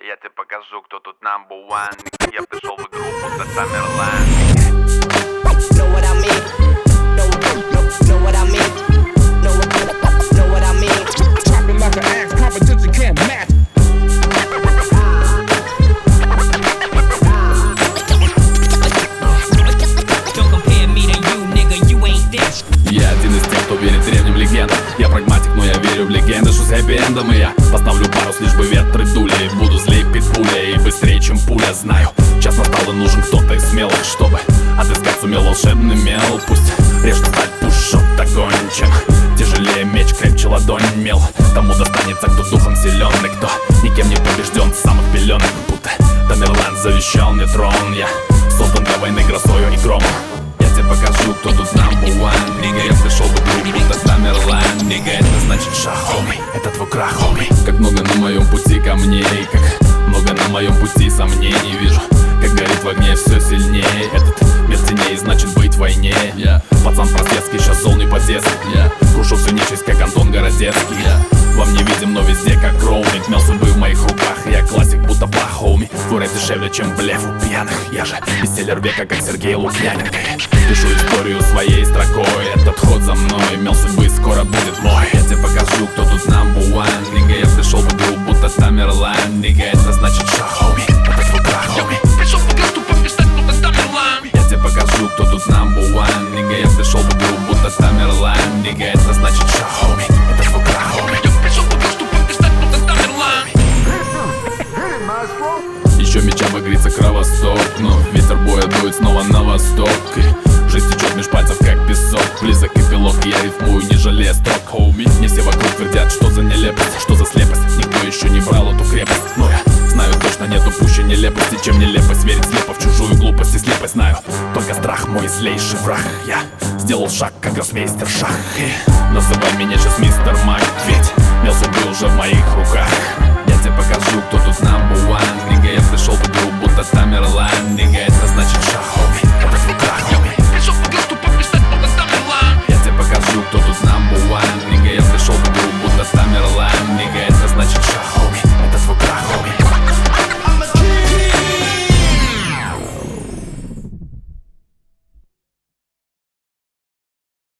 Я тебе покажу, кто тут number one. Я пришел в игру, будто Тамерлан. Know what I mean? Know what I mean? Know what I mean? Chopping like an axe, competition can't match. Don't compare me to you, nigga, you ain't this. Я один из тех, кто верит древним легендам. Я прагматик, но я верю в легенды, что с хэппи-эндом. И я поставлю парус, лишь бы ветры дули. Буду злей питбуля и быстрее, чем пуля. Знаю, час настал и нужен кто-то из смелых, чтобы отыскать сумел волшебный мел. Пусть режет сталь, пушок огонь, чем тяжелее меч, крепче ладонь мел. Тому достанется, кто духом силен и кто никем не побежден с самых пеленок. Будто Тамерлан завещал мне трон. Я создан для войны грозою и громом. Я тебе покажу, кто тут number one. Нига, я пришел в игру, будто Тамерлан. Нига, это значит шаг, хоми, это твой крах, хоми. Как много на моем пути камней, как много на моем пути сомнений. Вижу, как горит в огне все сильнее. Этот мир теней, значит быть в войне. Пацан простецкий, сейчас зол не по-детски. Крушу всю нечисть, как Антон Городецкий. Вам не видим, но везде как роуминг. Мел судьбы в моих руках, я классик, будто бах, хоми. Твой рэп дешевле, чем блеф у пьяных. Я же бестселлер века, как Сергей Лукьяненко. Пишу историю своей строкой. Этот ход за мной, мел судьбы скоро будет мой. Я тебе покажу, кто тут number one. Нига, я пришел в игру, будто Тамерлан. Нига, это значит шаг, хоми, это твой крах, хоми. Пришел в игру, чтобы стать будто Тамерлан. Я тебе покажу, кто тут number one. Нига, я пришел в игру, будто Тамерлан. Нига, это значит шаг, хоми, это твой крах, хоми. Пришел в игру, чтобы стать будто Тамерлан. Еще меча багрится кровосток, но ветер боя дует снова на восток. И жизнь течет меж пальцев, как песок. Близок эпилог, я рифмую, не жалея строк, хоуми. Не все вокруг твердят, что за нелепость, что за слепость. Никто еще не брал эту крепость, но я знаю точно, нету пуще нелепости, чем нелепость. Верить слепо в чужую глупость и слепость. Знаю, только страх мой злейший враг. Я сделал шаг, как гроссмейстер шах. И называй меня сейчас мистер Майк, ведь мел судьбы уже в моих руках. Я тебе покажу, кто тут number one. Нига, я пришел в игру, будто Тамерлан. Нига,